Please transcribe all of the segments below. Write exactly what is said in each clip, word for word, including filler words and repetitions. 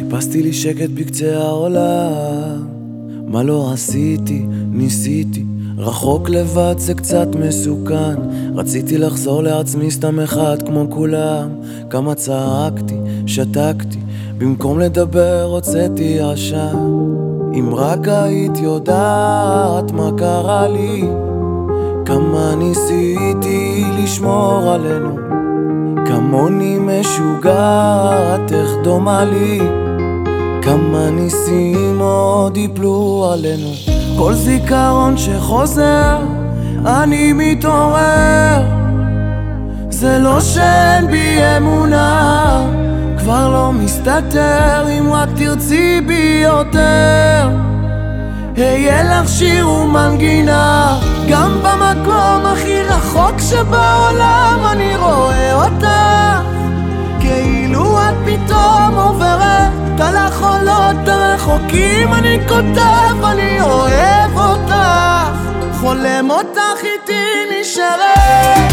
חיפשתי לי שקט בקצה העולם, מה לא עשיתי, ניסיתי, רחוק לבד זה קצת מסוכן. רציתי לחזור לעצמי סתם אחד כמו כולם, כמה צעקתי, שתקתי, במקום לדבר הוצאתי עשן. אם רק היית יודעת מה קרה לי, כמה ניסיתי לשמור עלינו, כמוני משוגעת, איך דומה לי, כמה ניסים עוד יפלו עלינו. כל זיכרון שחוזר אני מתעורר, זה לא שאין בי אמונה, כבר לא מסתתר, אם רק תרצי בי יותר, היה לך שיר ומנגינה. גם במקום הכי רחוק שבעולם אני רואה אותך, כאילו את פתאום עוברת על החולות הרחוקים. אני כותב, אני אוהב אותך, חולם אותך איתי נשארת.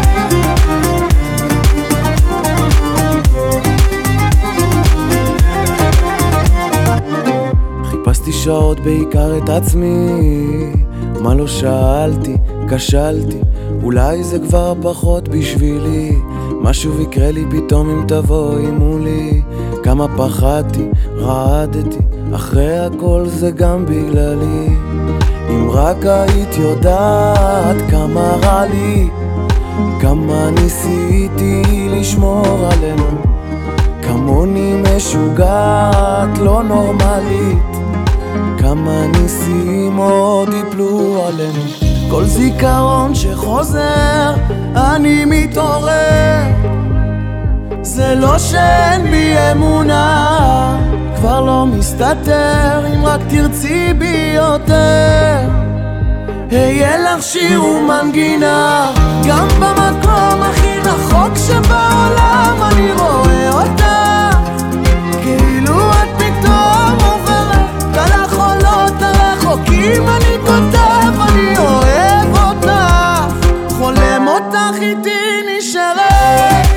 חיפשתי שעות בעיקר את עצמי, מה לא שאלתי, כשלתי, אולי זה כבר פחות בשבילי. משהו יקרה לי פתאום אם תבואי מולי, כמה פחדתי, רעדתי, אחרי הכל זה גם בגללי. אם רק היית יודעת כמה רע לי, כמה ניסיתי לשמור עלינו, כמוני משוגעת, לא נורמלית, כמה ניסים עוד יפלו עלינו. כל זיכרון שחוזר אני מתעורר, זה לא שאין בי אמונה, כבר לא מסתתר, אם רק תרצי בי יותר, היה לך שיר ומנגינה. גם במקום הכי רחוק שבעולם אני רואה אותך, כאילו את פתאום עוברת על החולות הרחוקים. אני כותב, אני אוהב אותך, חולם אותך איתי נשארת.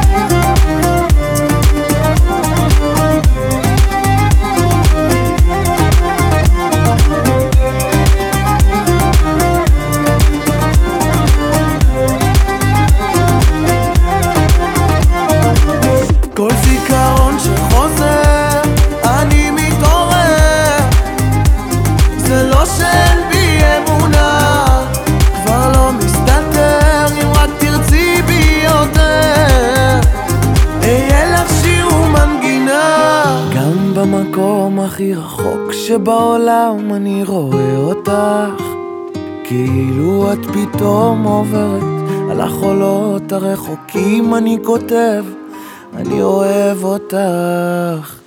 כל זיכרון שחוזר אני מתעורר, זה לא שאין בי אמונה, כבר לא מסתתר, אם רק תרצי בי יותר, היה לך שיר ומנגינה. גם במקום הכי רחוק שבעולם אני רואה אותך, כאילו את פתאום עוברת על החולות הרחוקים. אני כותב, אני אוהב אותך.